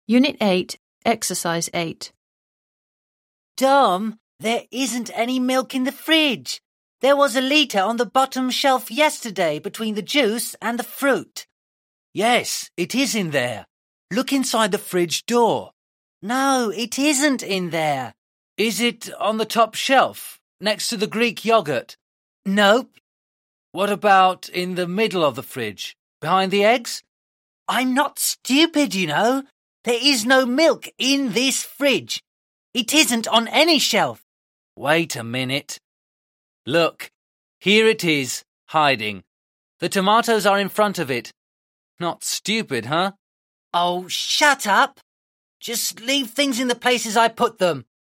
Unit 8, Exercise 8. Dom, there isn't any milk in the fridge. There was a litre on the bottom shelf yesterday between the juice and the fruit. Yes, it is in there. Look inside the fridge door. No, it isn't in there. Is it on the top shelf, next to the Greek yogurt? Nope. What about in the middle of the fridge, behind the eggs? I'm not stupid, you know. There is no milk in this fridge. It isn't on any shelf. Wait a minute. Look, here it is, hiding. The tomatoes are in front of it. Not stupid, huh? Oh, shut up. Just leave things in the places I put them.